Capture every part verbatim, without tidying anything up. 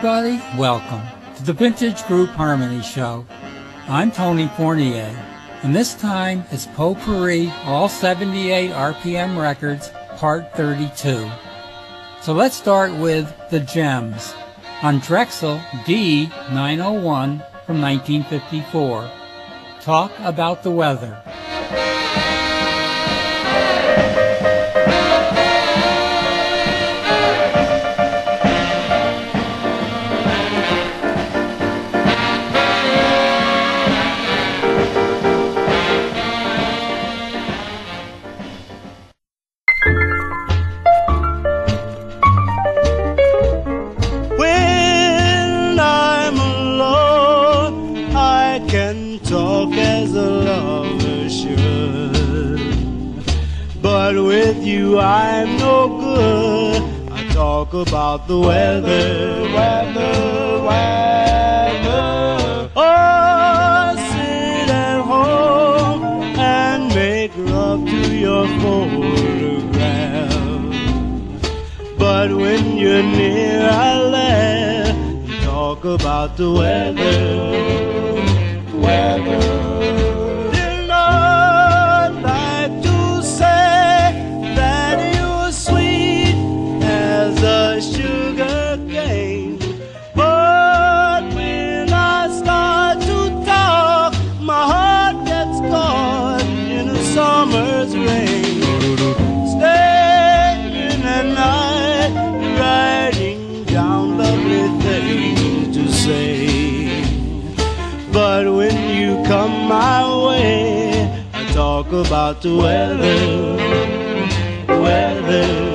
everybody, welcome to the Vintage Group Harmony Show. I'm Tony Fournier, and this time is Potpourri All seventy-eight R P M Records Part thirty-two. So let's start with The Gems on Drexel D nine oh one from nineteen fifty-four. Talk About the Weather. I'm no good. I talk about the weather, weather, weather. Oh, sit at home and make love to your photograph. But when you're near, I laugh and talk about the weather, weather. But when you come my way, I talk about the weather, weather.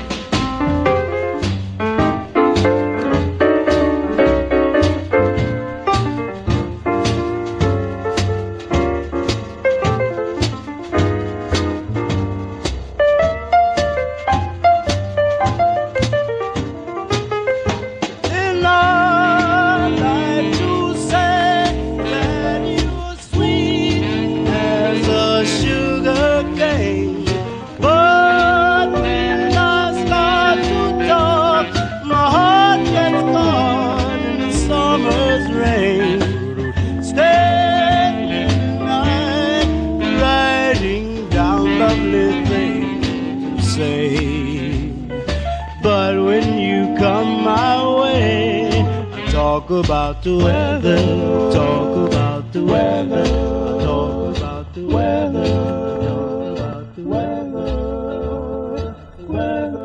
About the weather, talk about the weather, talk about the weather, talk about the weather,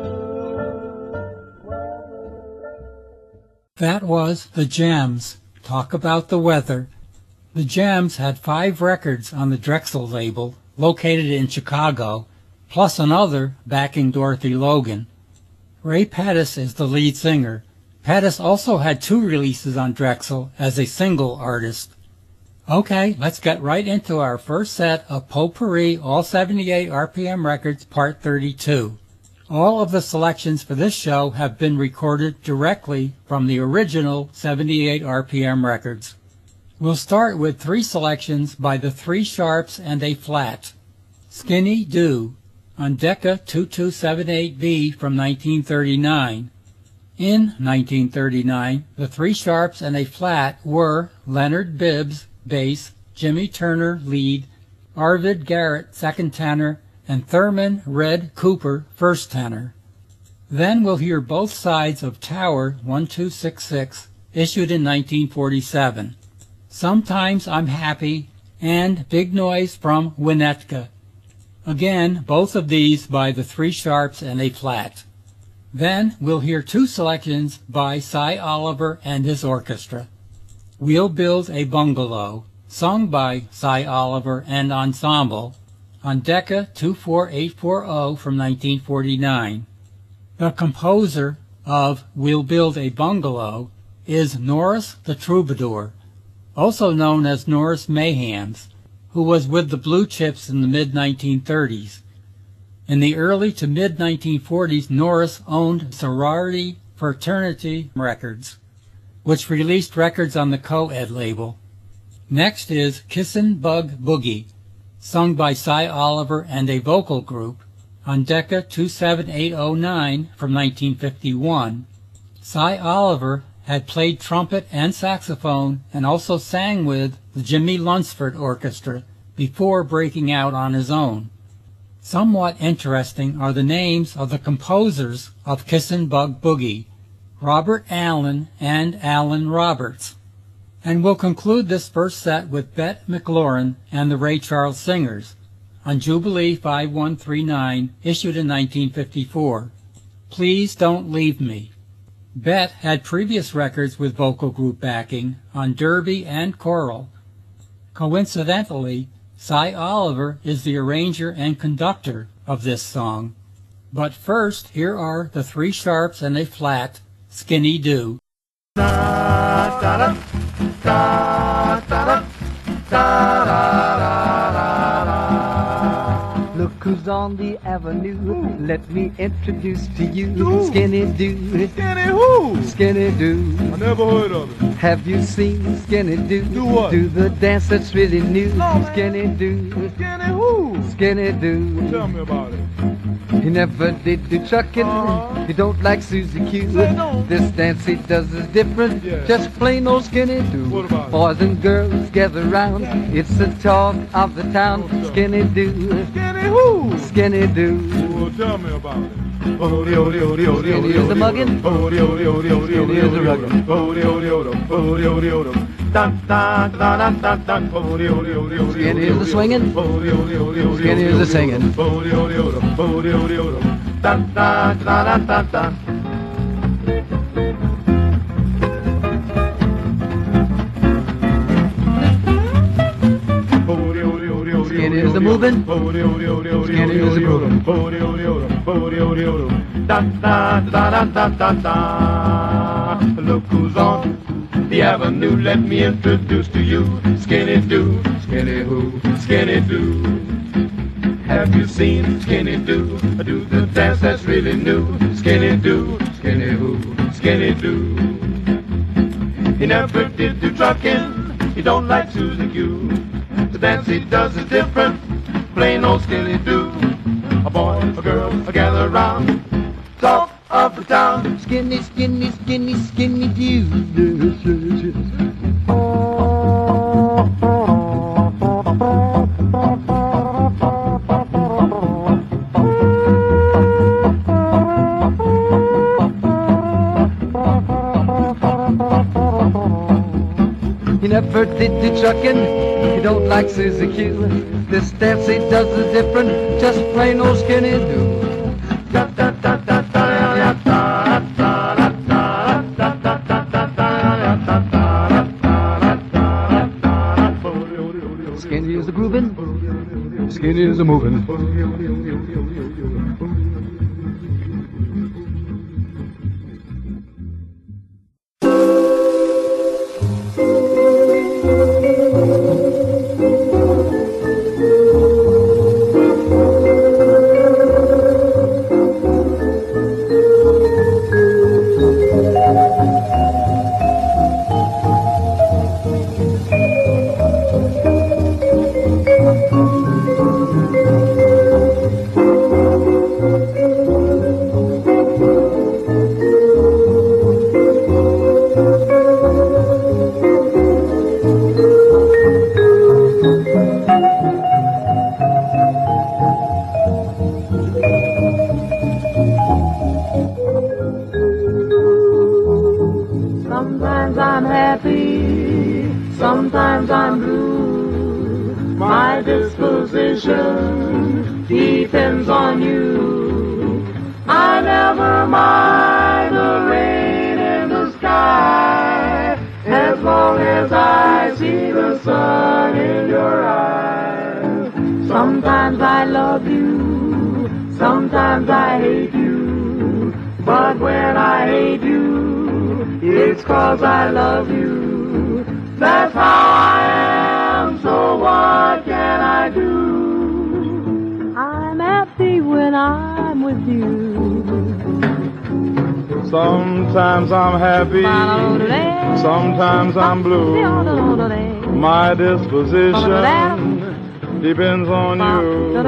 weather. That was The Gems, Talk About the Weather. The Gems had five records on the Drexel label, located in Chicago, plus another backing Dorothy Logan. Ray Pettis is the lead singer. Pettis also had two releases on Drexel as a single artist. Okay, let's get right into our first set of Potpourri All seventy-eight R P M Records Part thirty-two. All of the selections for this show have been recorded directly from the original seventy-eight R P M records. We'll start with three selections by the Three Sharps and a Flat. Skinny Doo on Decca twenty-two seventy-eight B from nineteen thirty-nine. In nineteen thirty-nine, the Three Sharps and a Flat were Leonard Bibbs, bass, Jimmy Turner, lead, Arvid Garrett, second tenor, and Thurman Red Cooper, first tenor. Then we'll hear both sides of Tower twelve sixty-six, issued in nineteen forty-seven. Sometimes I'm Happy, and Big Noise from Winnetka. Again, both of these by the Three Sharps and a Flat. Then we'll hear two selections by Cy Oliver and his orchestra. We'll Build a Bungalow, sung by Cy Oliver and ensemble, on Decca twenty-four eight forty from nineteen forty-nine. The composer of We'll Build a Bungalow is Norris the Troubadour, also known as Norris Mayhams, who was with the Blue Chips in the mid nineteen thirties. In the early to mid nineteen forties, Norris owned Sorority Fraternity Records, which released records on the Co-Ed label. Next is Kissin' Bug Boogie, sung by Cy Oliver and a vocal group, on Decca twenty-seven eight oh nine from nineteen fifty-one. Cy Oliver had played trumpet and saxophone and also sang with the Jimmy Lunsford Orchestra before breaking out on his own. Somewhat interesting are the names of the composers of Kissin' Bug Boogie, Robert Allen and Alan Roberts. And we'll conclude this first set with Bette McLaurin and the Ray Charles Singers on Jubilee five one three nine, issued in nineteen fifty-four. Please Don't Leave Me. Bette had previous records with vocal group backing on Derby and Coral. Coincidentally, Cy Oliver is the arranger and conductor of this song. But first, here are the Three Sharps and a Flat, Skinny Doo. Da, da, da, da, da, da, da, da, da. Look who's on the avenue. Let me introduce to you Skinny Doo. Skinny who? Skinny Doo. I never heard of it. Have you seen Skinny Doo? Do what? Do the dance that's really new. No, man. Skinny Doo. Skinny who? Skinny Doo. Tell me about it. He never did do trucking. Uh-huh. He don't like Susie Q. Say no. This dance he does is different. Yeah. Just plain old Skinny Doo. What about it? Boys and girls gather round. It's the talk of the town. What's up? Skinny Doo. Skinny who? Skinny Doo. Well, tell me about it. Skinny is the muggin'. Skinny is the ruggin'. Skinny is the swingin'. Skinny is the singin'. Skinny is the movin'. Skinny is the groovin'. Look who's on the avenue, let me introduce to you Skinny Doo. Skinny who? Skinny Doo. Have you seen Skinny Doo? Do the dance that's really new. Skinny Doo. Skinny who? Skinny Doo. He never did do trucking. He don't like Susie Q. The dance he does is different. Plain old Skinny Doo. A boy, a girl, a gather round. Talk of the town. Skinny, skinny, skinny, skinny Doo. He never did do trucking. He don't like Susie Q. This dance he does is different. Just plain old Skinny Doo. Skinny is the groovin'. Skinny is the movin'. Sometimes I'm happy, sometimes I'm blue. My disposition depends on you. I never mind the rain in the sky, as long as I see the sun in your eyes. Sometimes I love you, sometimes I hate you, but when I hate you, it's 'cause I love you. That's how I am, so what can I do? I'm happy when I'm with you. Sometimes I'm happy, sometimes I'm blue. My disposition depends on you.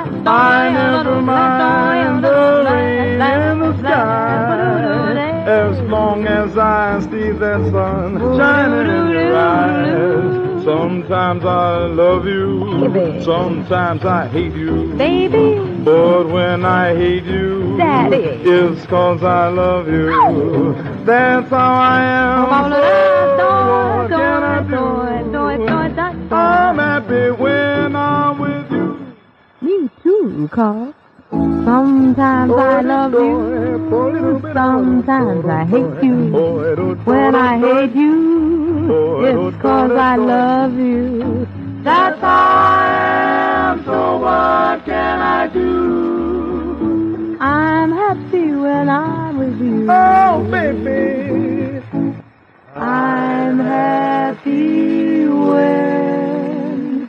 I never mind the rain in the sky, as as long as I see that sun shining in your eyes. Sometimes I love you, Baby. sometimes I hate you. Baby, But when I hate you, Daddy. it's 'cause I love you. That's how I am. What can I do? I'm happy when I'm with you. me too, cause sometimes I love you, sometimes I hate you. When I hate you, it's 'cause I love you. That's how I am, so what can I do? I'm happy when I'm with you. Oh, baby. I'm happy when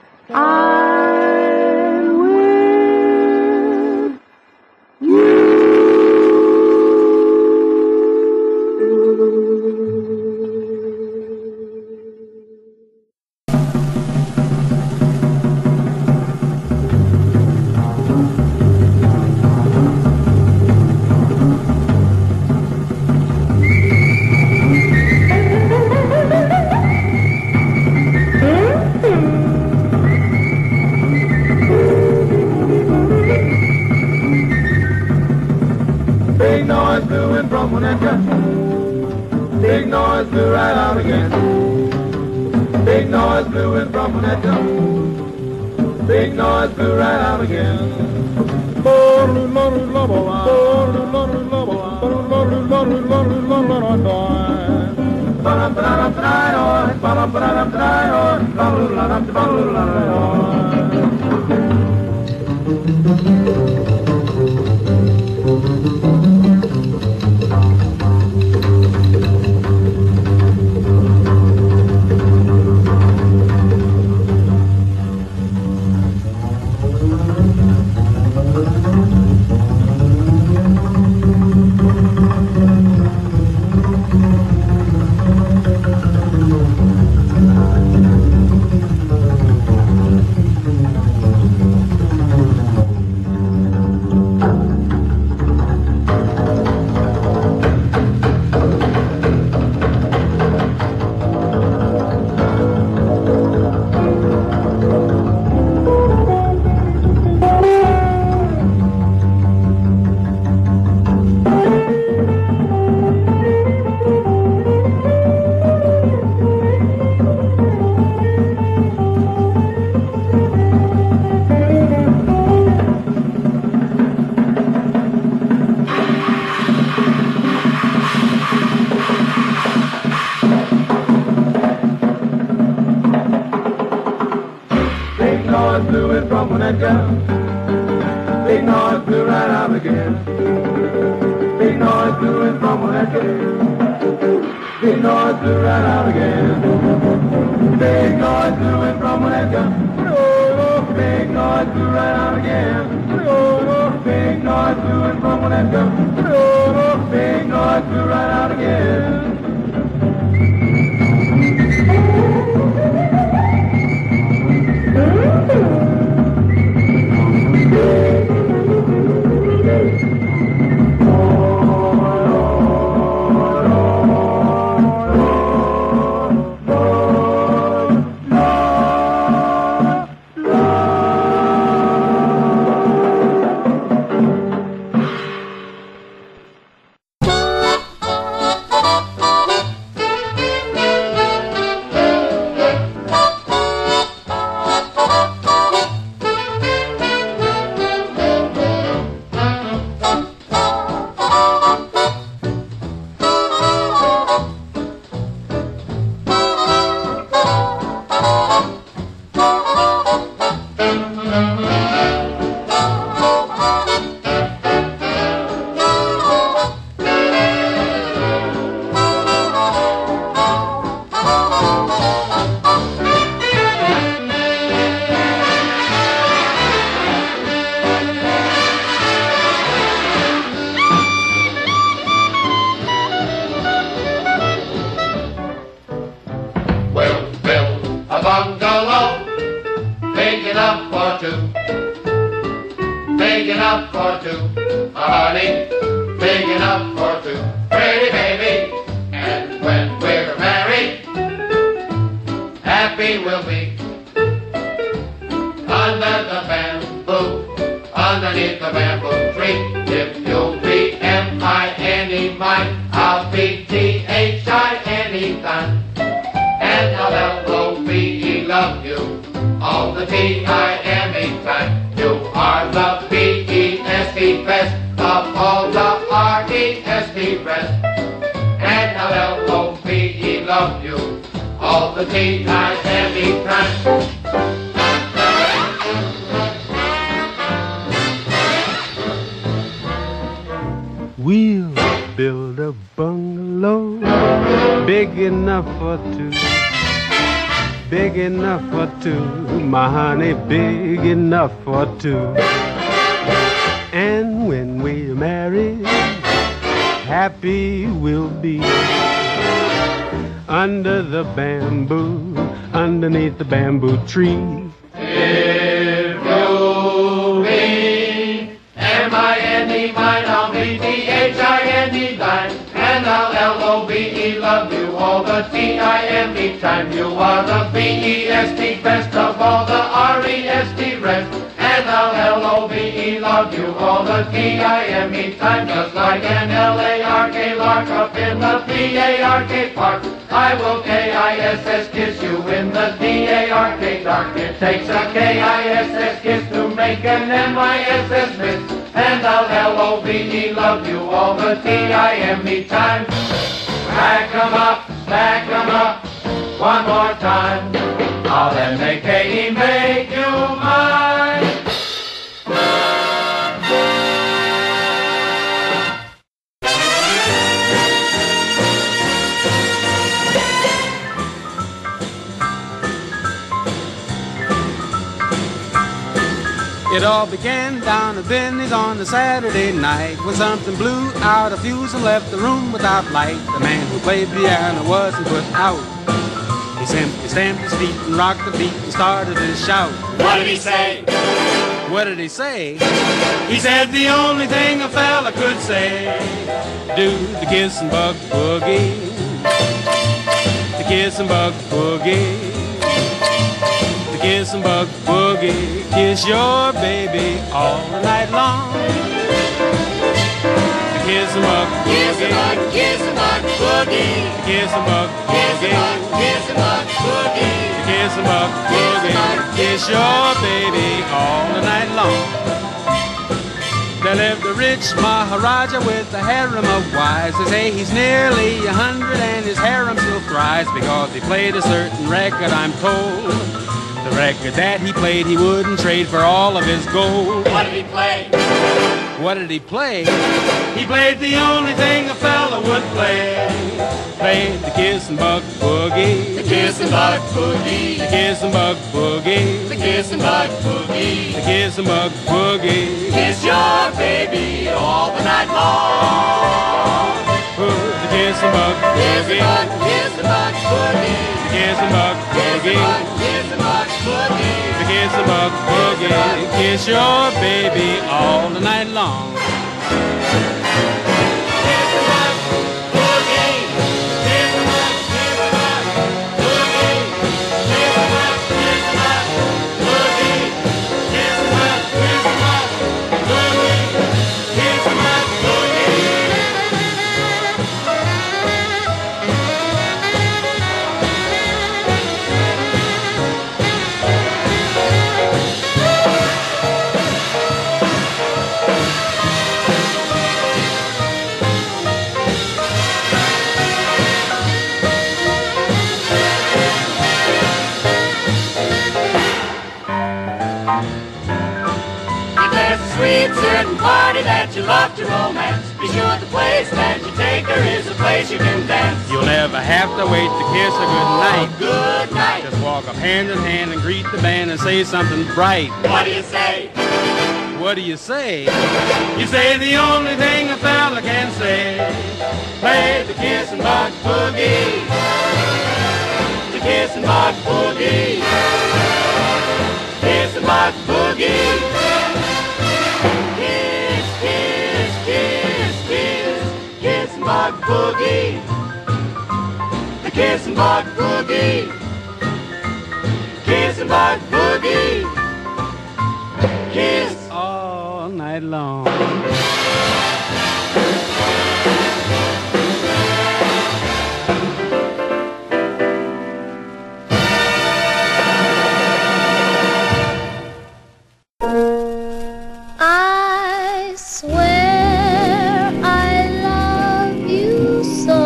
I'm with you. Big noise doing from Winnetka. Big noise blew right out again. Big noise doing from Winnetka. Big noise blew right out again. Big noise blew right out again. Big noise blew in from Winnetka. Big noise blew right out again. Big noise blew in from Winnetka. Big noise blew right out again. Big noise blew in from Winnetka. Big noise blew right out again. Big enough for two, honey, big enough for two. pretty baby. And when we're married, happy we'll be. Under the bamboo, underneath the bamboo tree. If you'll be M I N E mine, I'll be T H I N E thine. And I'll L O V E love you all the T I M E time. You are the B E S T best of all the R E S T rest. And I'll L O V E love you all the T I M E time. We'll build a bungalow big enough for two. Big enough for two, my honey, big enough for two. And when we're married, happy we'll be. Under the bamboo, underneath the bamboo tree. If you'll be M I N E mine, I'll be T H I N E thine. And I'll L O V E love you all the T I M E time. You are the B E S T best of all the R E S T rest. And I'll L O V E love you all the T I M E time. Just like an L A R K lark up in the P A R K park, I will K I S S kiss you in the D A R K dark. It takes a K I S S kiss to make an M I S S miss. And I'll L O V E love you all the T I M E time. Back 'em up, back 'em up, one more time. I'll M A K E make you mine. It all began down at Benny's on a Saturday night when something blew out a fuse and left the room without light. The man who played piano wasn't put out. He simply stamped his feet and rocked the beat and started to shout. What did he say? What did he say? He said the only thing a fella could say. Do the kiss and bug boogie. The kiss and bug boogie. The kiss and bug boogie. Kiss your baby all night long. The kiss and bug boogie. Kiss and bug, boogie. The kiss and bug boogie. Kiss and bug, boogie. The kiss and bug boogie. Kiss your baby all night long. There lived the rich Maharaja with a harem of wives. They say he's nearly a hundred and his harem still thrives because he played a certain record, I'm told. The record that he played he wouldn't trade for all of his gold. What did he play? What did he play? He played the only thing a fella would play. Played the kiss and bug boogie. The kiss and bug boogie. The kiss and bug boogie. The kiss and bug boogie. The kiss and bug boogie. Kiss your baby all the night long. The kiss and bug Kiss and boogie. bug, kiss and bug boogie. The kiss and bug Kiss and boogie. bug, kiss and bug boogie. The kiss and bug boogie. Kiss your baby all the night long. Kiss and bug boogie. Kiss and bug, kiss and bug boogie. Kiss and bug, kiss and bug boogie. Kiss and bug, kiss and bug boogie. Kiss and bug boogie. Sweet certain party that you love to romance. Be sure the place that you take her is a place you can dance. You'll never have to wait to kiss a good night. Good night. Just walk up hand in hand and greet the band and say something bright. What do you say? What do you say? You say the only thing a fella can say. Play the kiss and bug boogie. The kiss and bug boogie. Kiss and bug boogie. Kiss, kiss, kiss, kiss, kiss and bug boogie. Kiss and bug boogie. Kiss and bug boogie. Kiss all night long. I swear I love you so.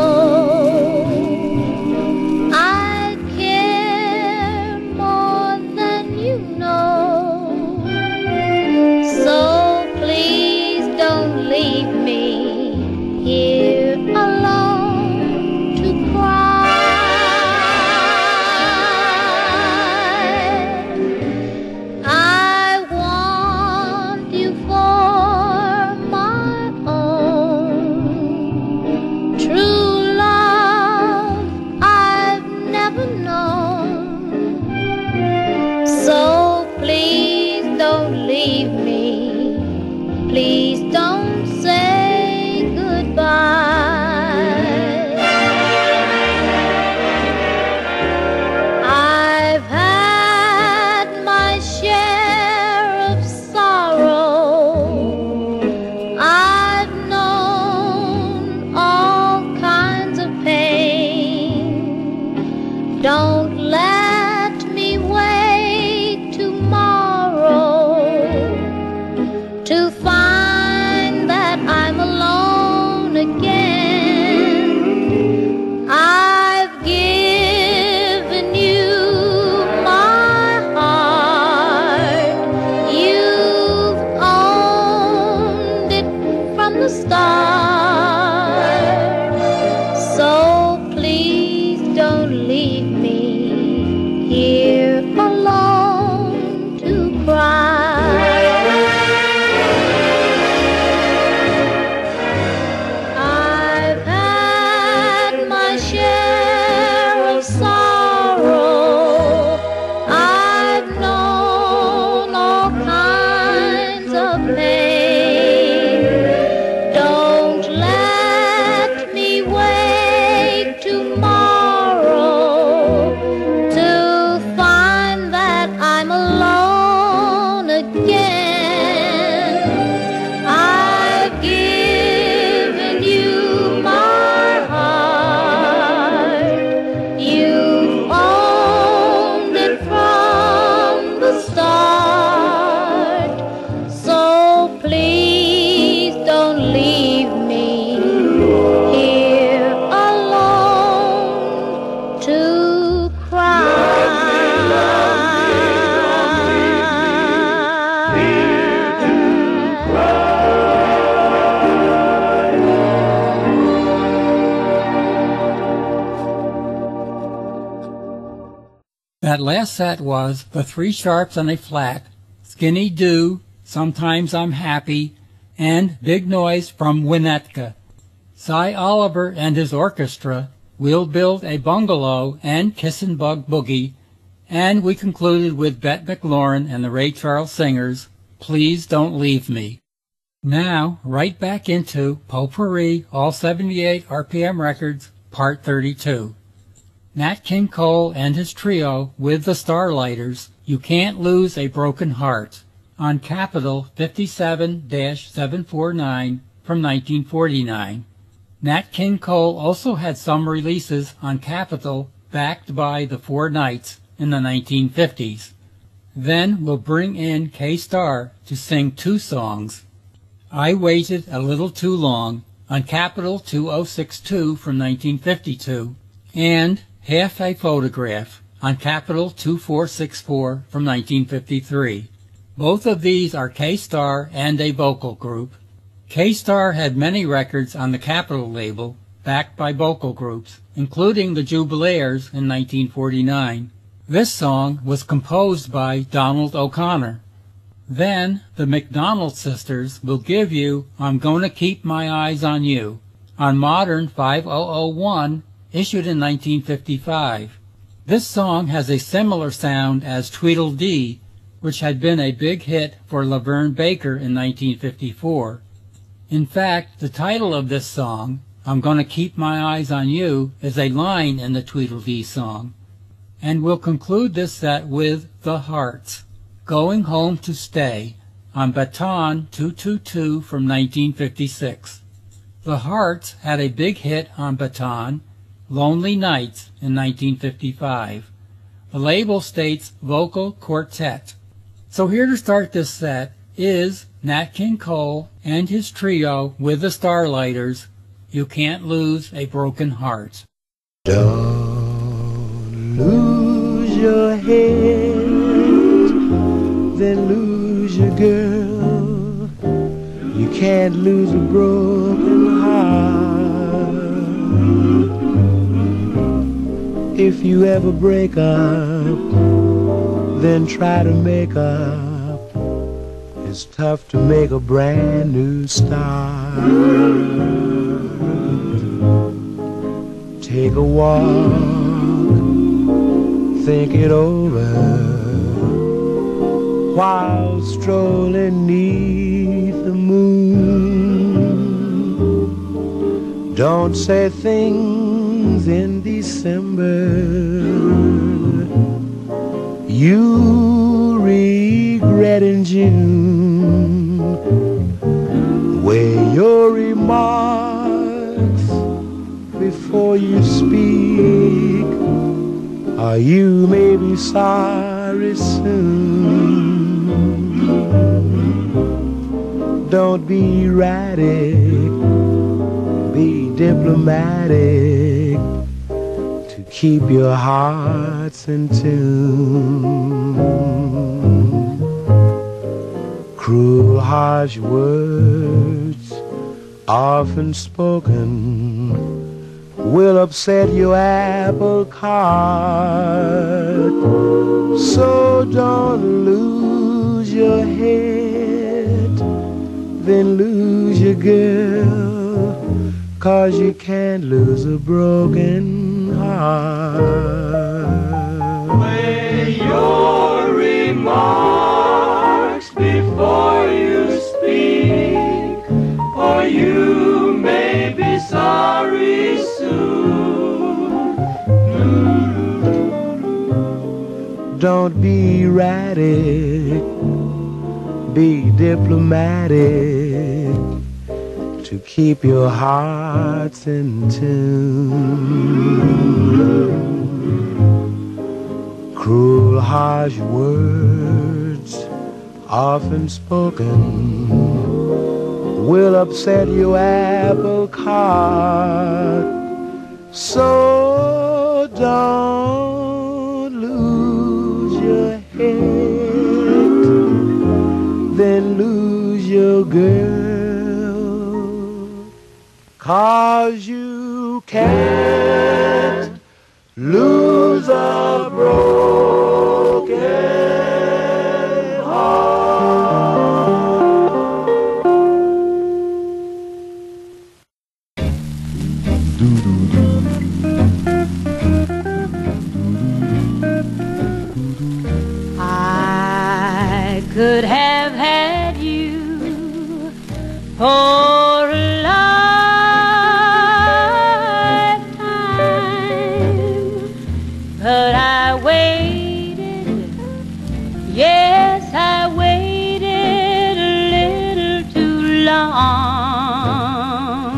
I care more than you know. So please don't leave me here alone to cry. I want you for my own. True love I've never known. So please don't leave me. Please don't say goodbye. I've had my share of sorrow. I've known all kinds of pain. Don't let me wait tomorrow to find that I'm alone again. I've given you my heart. You've owned it from the start. So please don't leave me here alone to cry. I've had my share of sorrow. I've known all kinds of pain. Don't let me wait tomorrow to find that I'm alone again. I've given you my heart. You've owned it from the start. So please don't leave me here alone to That last set was The Three Sharps and a Flat, Skinny Do, Sometimes I'm Happy, and Big Noise from Winnetka. Cy Oliver and his orchestra, We'll Build a Bungalow, and Kissin' Bug Boogie, and we concluded with Bette McLaurin and the Ray Charles Singers, Please Don't Leave Me. Now, right back into Potpourri All seventy-eight R P M Records, Part thirty-two. Nat King Cole and his trio with the Starlighters, You Can't Lose a Broken Heart, on Capitol fifty-seven seven forty-nine from nineteen forty-nine. Nat King Cole also had some releases on Capitol backed by the Four Knights in the nineteen fifties. Then we'll bring in K-Star to sing two songs. I Waited a Little Too Long on Capitol two oh six two from nineteen fifty-two, and Half a Photograph on Capitol two four six four from nineteen fifty-three. Both of these are K-Star and a vocal group. K-Star had many records on the Capitol label, backed by vocal groups, including the Jubilaires in nineteen forty-nine. This song was composed by Donald O'Connor. Then, the McDonald Sisters will give you I'm Gonna Keep My Eyes on You on Modern five thousand one, issued in nineteen fifty-five. This song has a similar sound as Tweedledee, which had been a big hit for Laverne Baker in nineteen fifty-four. In fact, the title of this song, I'm Gonna Keep My Eyes on You is a line in the Tweedledee song. And we'll conclude this set with The Hearts, Going Home to Stay, on Baton two two two from nineteen fifty-six. The Hearts had a big hit on Baton, Lonely Nights, in nineteen fifty-five. The label states Vocal Quartet. So here to start this set is Nat King Cole and his trio with the Starlighters, You Can't Lose a Broken Heart. Don't lose your head, then lose your girl. You can't lose a broken heart. If you ever break up, then try to make up. It's tough to make a brand new start. Take a walk, think it over, while strolling neath the moon. Don't say things in December you regret in June. Weigh your remarks before you speak, or you may be sorry soon. Don't be erratic, be diplomatic, to keep your hearts in tune. Cruel, harsh words, often spoken, will upset your apple cart. So don't lose your head, then lose your girl, 'cause you can't lose a broken heart. Weigh your remarks before you speak, or you may be sorry soon. Don't be erratic, be diplomatic, to keep your hearts in tune. Cruel, harsh words, often spoken, will upset your apple cart. So don't lose your head, then lose your girl, 'cause you can't lose a broken heart. I could have had you for a lifetime, but I waited, yes, I waited a little too long.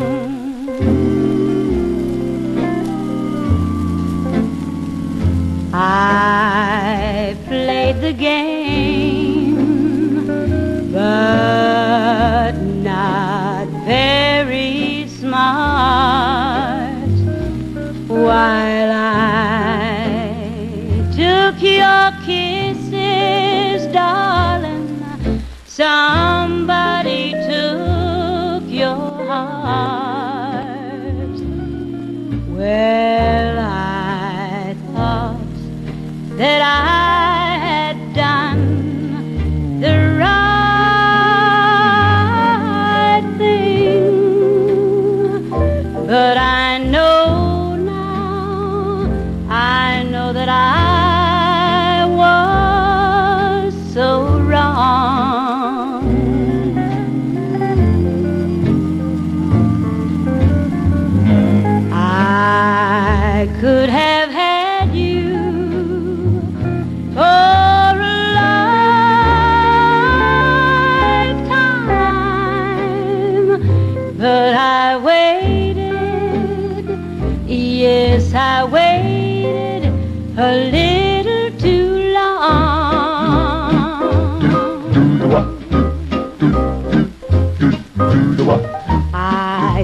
I played the game, but not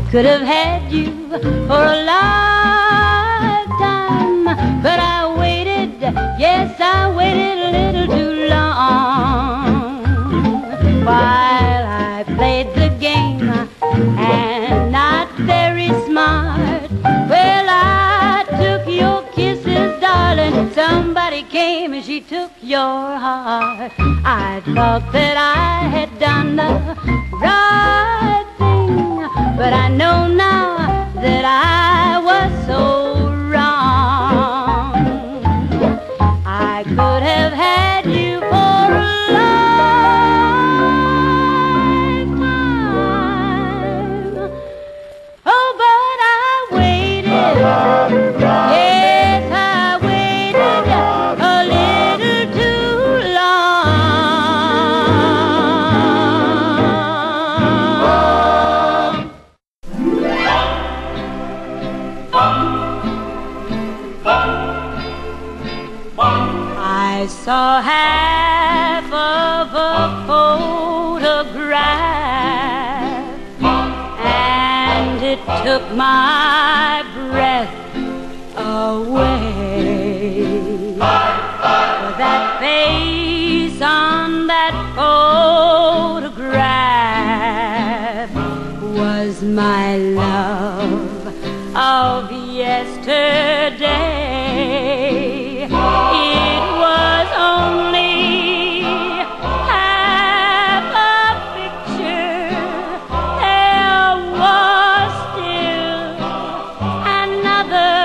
could have had you for a lifetime, but I waited, yes, I waited a little too long. While I played the game and not very smart, well, I took your kisses, darling. Somebody came and she took your heart. I thought that I had done the right thing, but I know now that I was so wrong. I could have had you for a lifetime. Oh, but I waited. Yes, I waited a little too I saw half of a photograph, and it took my breath away. For that face on that photograph was my love of yesterday. It was only half a picture. There was still another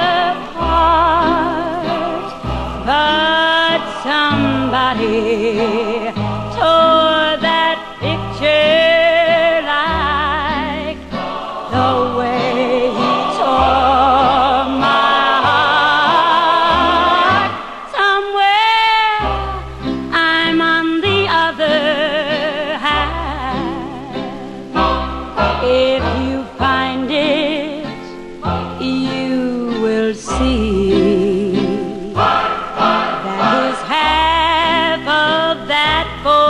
part, but somebody tore that picture like the way he tore my heart. Somewhere I'm on the other hand. If you find it, you will see that is half of that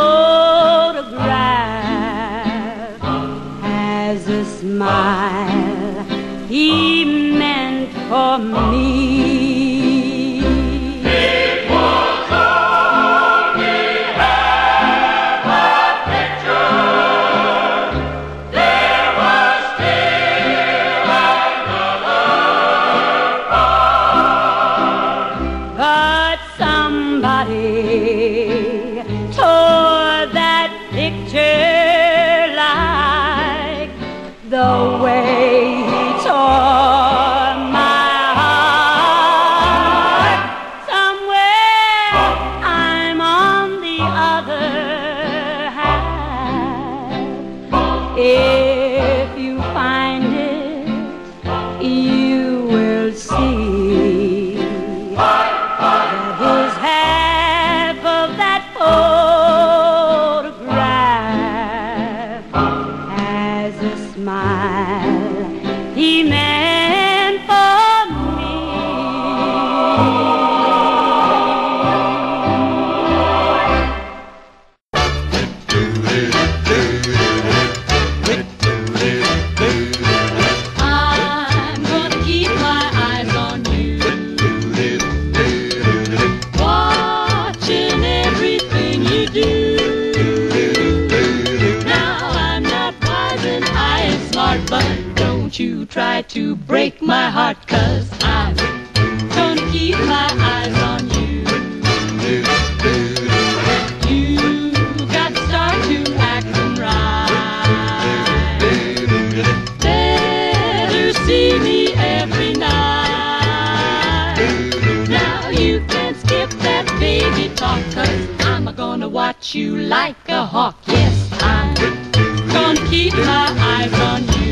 photograph has a smile he meant for me. It was only half a picture. There was still another part. But somebody tore that picture like the way he tore my heart. Somewhere I'm on the other hand. If you find it, you will see that his half of that photograph has a smile he meant for me. I'm gonna keep my eyes on you, watching everything you do. Now I'm not wise and I ain't smart, but don't you try to break my heart, 'cause I'm gonna keep my eyes on you. You got to start to acting right. Better see me every night. Now you can skip that baby talk, 'cause I'm gonna watch you like a hawk. Yes, I'm gonna keep my eyes on you.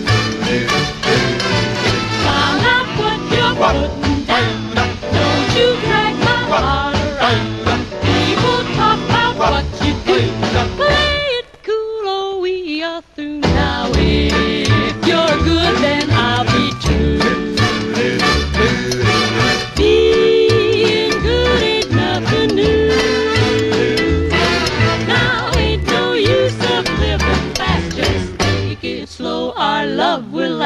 Found out what you're putting down. Don't you drag my heart around. People talk about what you do. Play it cool or we are through now. If you're good, then I'll be true. Being good ain't nothing new. Now ain't no use of living fast. Just take it slow. Our love will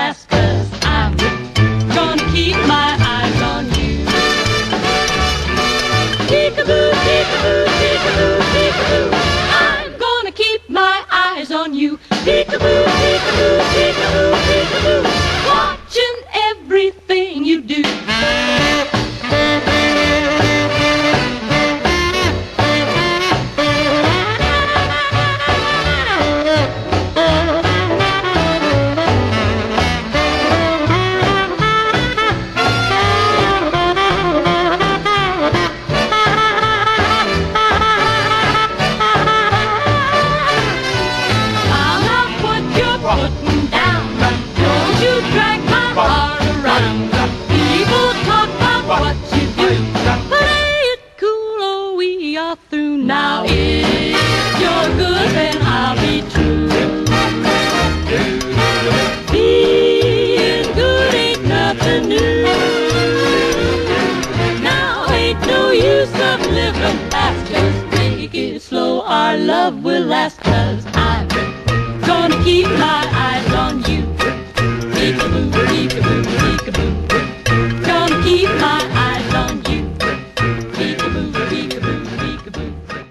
putting down. Don't you drag my heart around. People talk about what you do, but ain't it cool? Oh, we are through now. If you're good, then I'll be true. Being good ain't nothing new. Now ain't no use of living fast. Just take it slow. Our love will last. 'Cause I'm gonna keep my eyes on you. Peekaboo, peekaboo, peekaboo. Gonna keep my eyes on you. Peekaboo, peekaboo, peekaboo.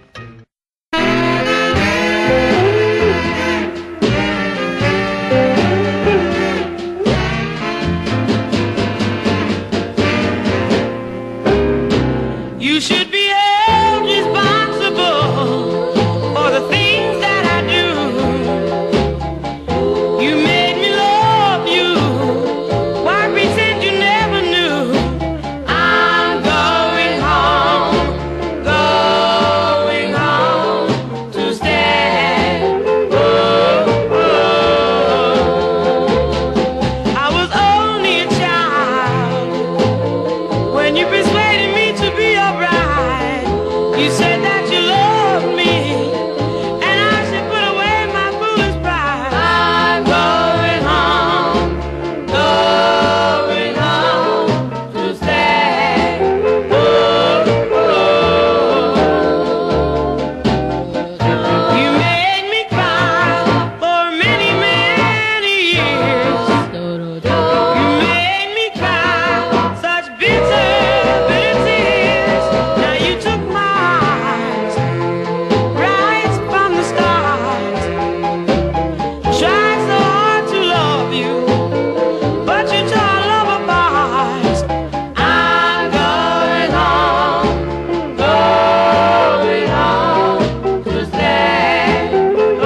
You should be held responsible for the things that I do. You made me love you. Why pretend you never knew? I'm going home, going home to stay. Oh, oh. I was only a child when you persuaded me to be your bride. You said that you loved me, and I should put away my foolish pride. I'm going home, going home to stay. Oh, oh. You made me cry for many, many years. You made me cry such bitter, bitter tears. Now you took my eyes right from the start. Tried so hard to love you, but you tore our love apart. I'm going home, going home to stay. Oh,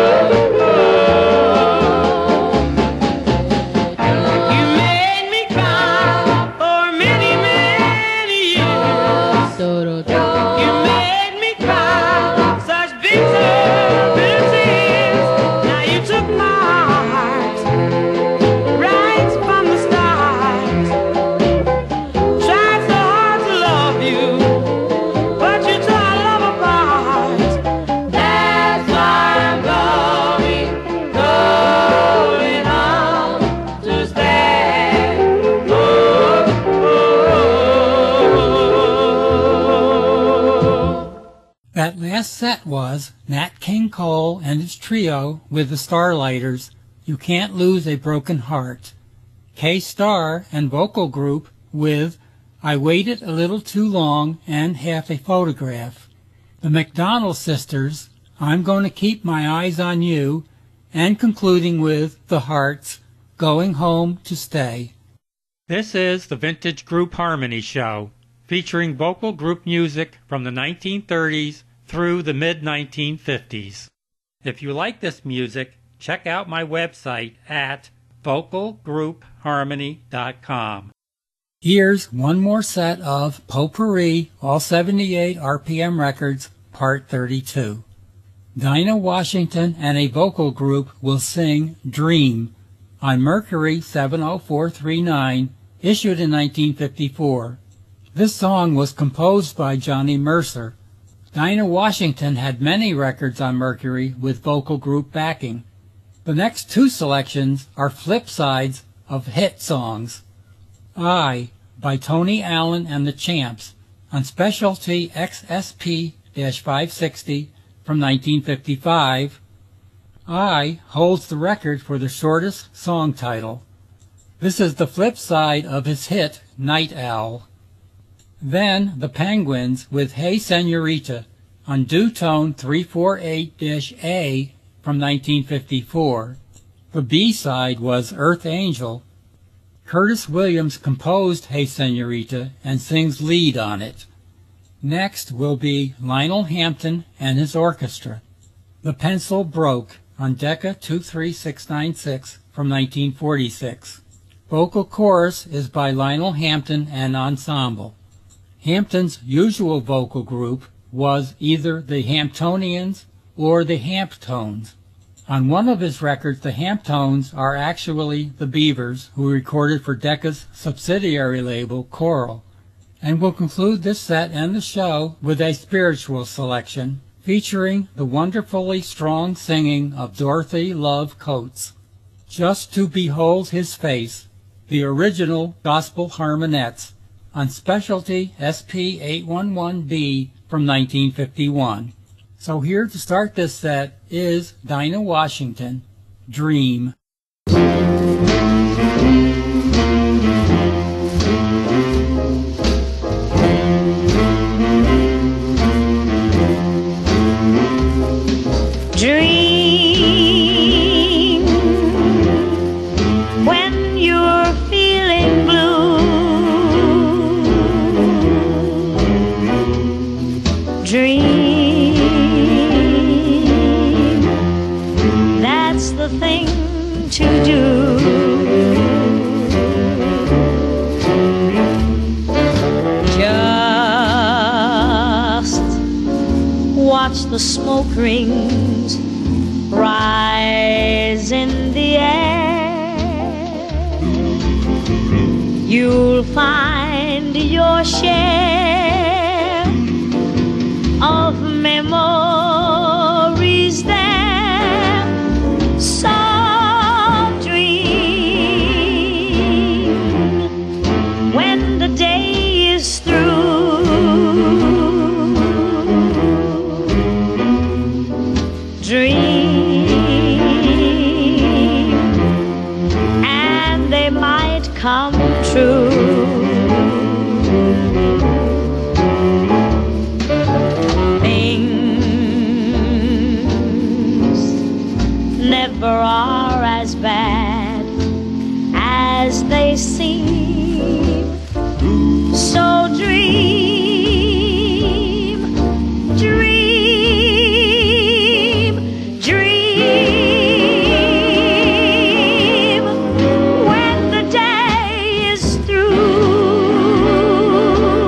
oh. You made me cry for many, many years. You made me cry such bitter, bitter tears. Now you took my heart right from the start. Tried so hard to love you, but you tore our love apart. That's why I'm going, going home to stay. Oh, oh. That last set was Nat King Cole and his trio with the Starlighters, You Can't Lose a Broken Heart. K-Star and vocal group with I Waited a Little Too Long and Half a Photograph. The McDonald Sisters, I'm Gonna Keep My Eyes on You, and concluding with The Hearts, Going Home to Stay. This is the Vintage Group Harmony Show, featuring vocal group music from the nineteen thirties through the mid nineteen fifties. If you like this music, check out my website at vocal group harmony dot com. Here's one more set of Potpourri, all seventy-eight R P M records, part thirty-two. Dinah Washington and a vocal group will sing Dream on Mercury seven oh four three nine, issued in nineteen fifty-four. This song was composed by Johnny Mercer. Dinah Washington had many records on Mercury with vocal group backing. The next two selections are flip sides of hit songs. I, by Tony Allen and the Champs, on Specialty X S P five sixty from nineteen fifty-five. I holds the record for the shortest song title. This is the flip side of his hit Night Owl. Then the Penguins with Hey Senorita on Due-Tone three forty-eight A from nineteen fifty-four. The B-side was Earth Angel. Curtis Williams composed Hey Senorita and sings lead on it. Next will be Lionel Hampton and his orchestra. The Pencil Broke on Decca two three six nine six from nineteen forty-six. Vocal chorus is by Lionel Hampton and ensemble. Hampton's usual vocal group was either the Hamptonians or the Hamptones. On one of his records, the Hamptones are actually the Beavers, who recorded for Decca's subsidiary label, Coral. And we'll conclude this set and the show with a spiritual selection featuring the wonderfully strong singing of Dorothy Love Coates. Just to Behold His Face, the original Gospel Harmonettes, on Specialty S P eight eleven B from nineteen fifty-one. So here to start this set is Dinah Washington, Dream. Dream when you're feeling blue. Dream, that's the thing to do. Just watch the smoke rings rise in the air. You'll find your share of memories there. So dream when the day is through. Dream, and they might come true. Things never are as bad as they seem. So dream, dream, dream when the day is through.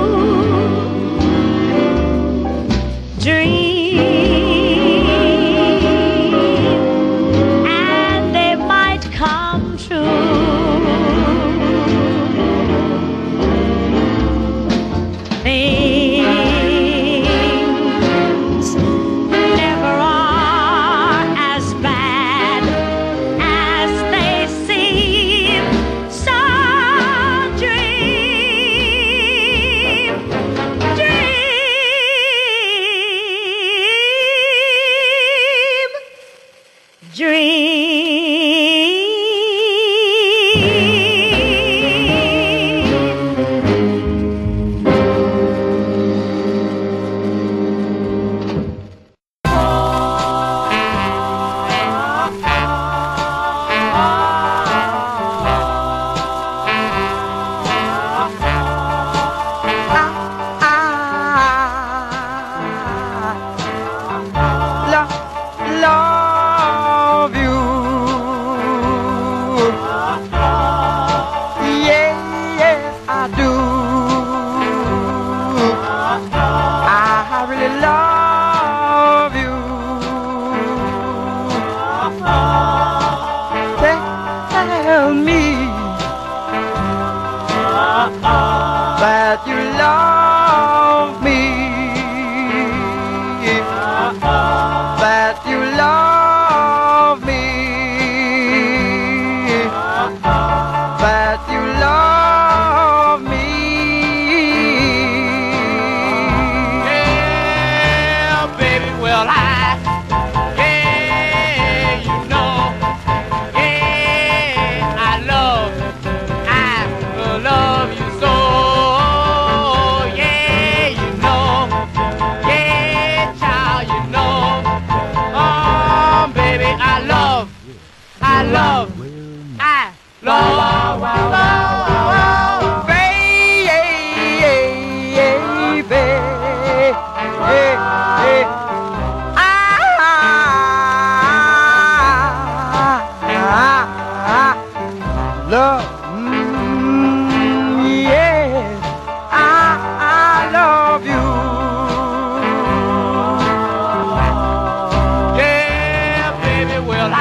Dream, and they might come true. Things never are as bad as they seem. So dream, dream, dream. Lo- love you. Yeah, yeah, I do. I really love you. Tell me that you love me. That you love me. That you love me. Yeah, baby, well, I, yeah, you know, yeah, I love, I love you so. Yeah, you know, yeah, child, you know, oh, baby, I love, I love, I love, love, love, Love, mm, yeah, I, I love you. yeah, baby, well, I,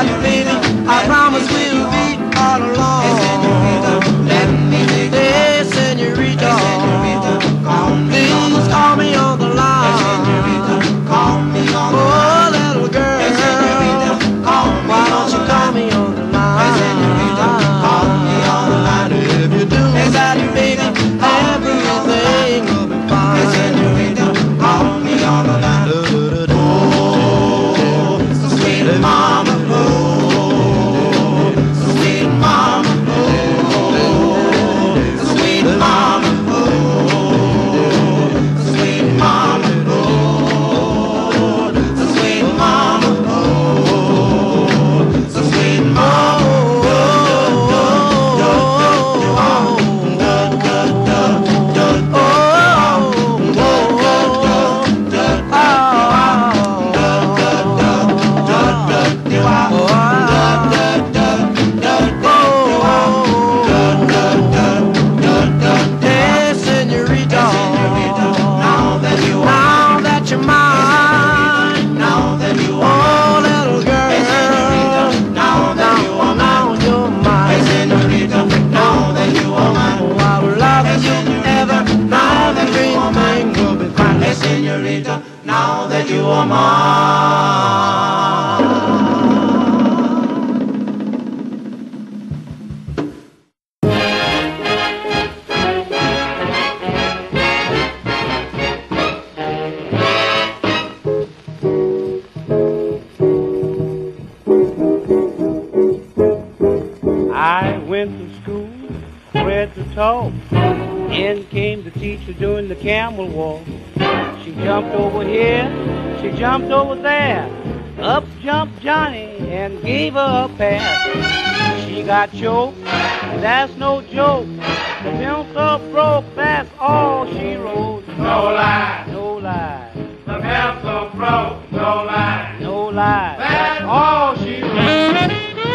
Daddy, baby, I promise we'll be all alone. Hey, senorita, let me take Hey, senorita, please call me on the line. Hey, senorita, call me on the line. Oh, little girl, hey, senorita, call me why don't you call me on the line? Hey, senorita, call me on the line. If you do, hey, daddy, baby, everything will be fine. Hey, senorita, call me on the line. Oh, so sweet mama, oh, so sweet mama, oh, so sweet mama, oh, so sweet mama, oh, so sweet mama, oh, so sweet mama. Senorita, now that you are mine. I went to school, read to talk. In came the teacher doing the camel walk. She jumped over here, she jumped over there. Up jumped Johnny and gave her a pass. She got choked, that's no joke. The pencil broke, that's all she wrote. No lie, no lie. The pencil broke, no lie, no lie. That's all she wrote.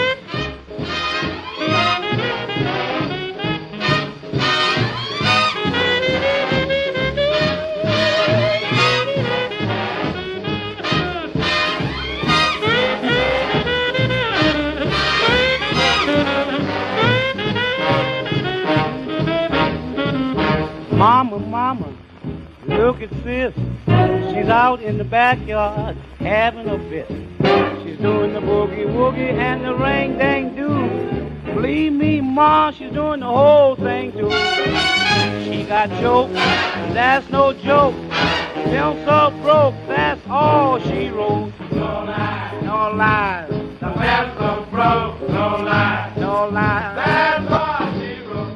Mama, mama, look at sis. She's out in the backyard having a fit. She's doing the boogie woogie and the ring dang do. Believe me, ma, she's doing the whole thing too. She got choked, that's no joke. Pencil broke, that's all she wrote. No lie, no lies. The pencil broke, no lie, no lies. That's all she wrote.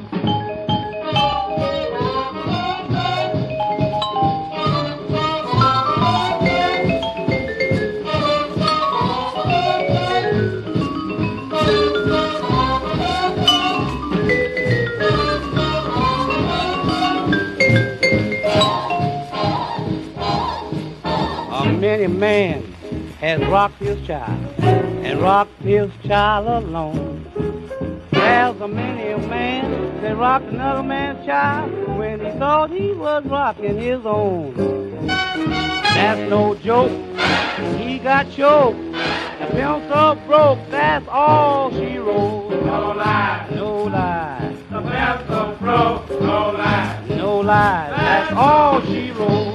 Many man has rocked his child and rocked his child alone. There's a many a man that rocked another man's child when he thought he was rocking his own. That's no joke, he got choked. The pencil broke, that's all she wrote. No lie, no lie. The pencil broke, no lie, no lie. That's all she wrote.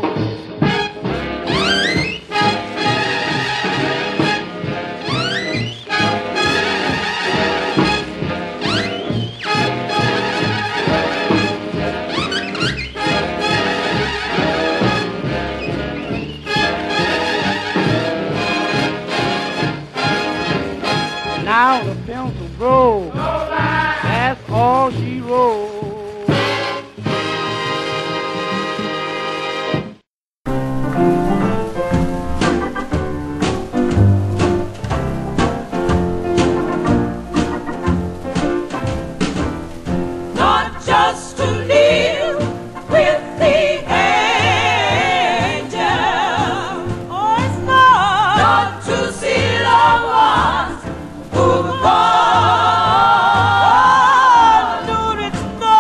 Now the pencil broke, no lie. That's all she wrote. Not just to live with the angel, oh, it's not, not to see loved ones who've gone. No, it's not.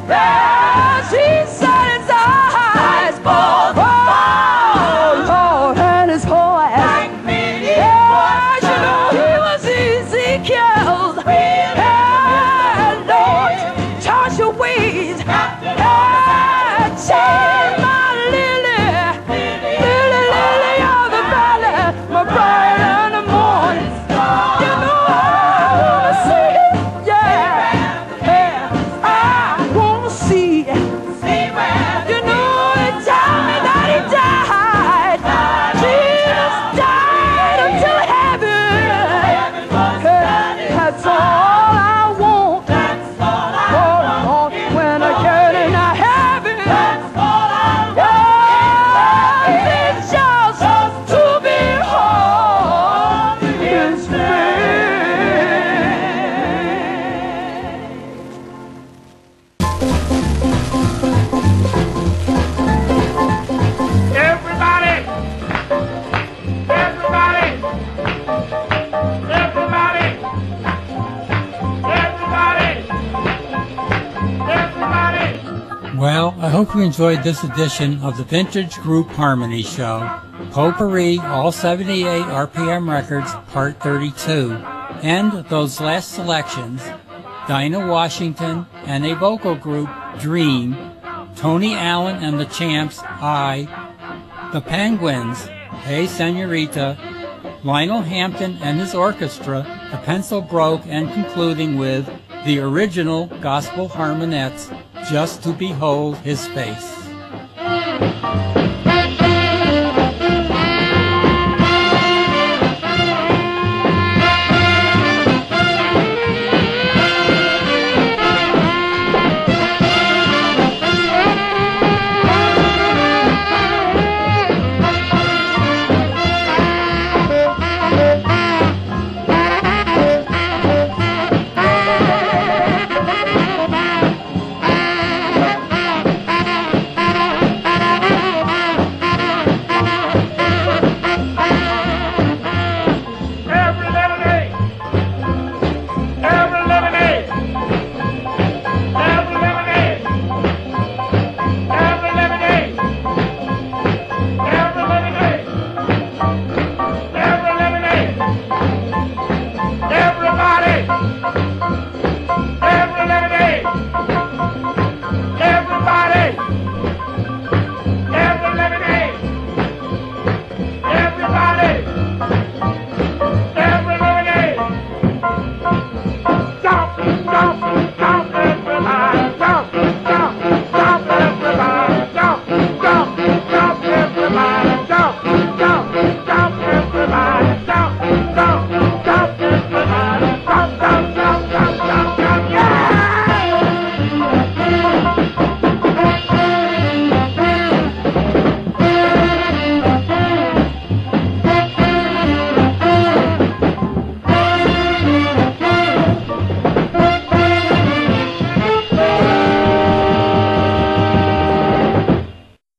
Yeah, she said his eyes for the oh, Lord, and his voice. Like me, yeah, you know he was Ezekiel's. Yeah, Lord, touch your ways. Yeah, change my lily, lily, lily of the valley, my bright in the morning. You know I wanna see it, yeah, yeah, I wanna see it. You know they tell me that he died. Jesus died until heaven. Hey, that's all I want. All I want when I get into heaven. Yeah, it's just to behold his face. Everybody! Everybody! Everybody! Everybody! Everybody! Well, I hope you enjoyed this edition of the Vintage Group Harmony Show, Potpourri All seventy-eight R P M Records, Part thirty-two, and those last selections, Dinah Washington and a vocal group, Dream, Tony Allen and the Champs, I, the Penguins, Hey Senorita, Lionel Hampton and his orchestra, The Pencil Broke, and concluding with the original Gospel Harmonettes, Just to Behold His Face.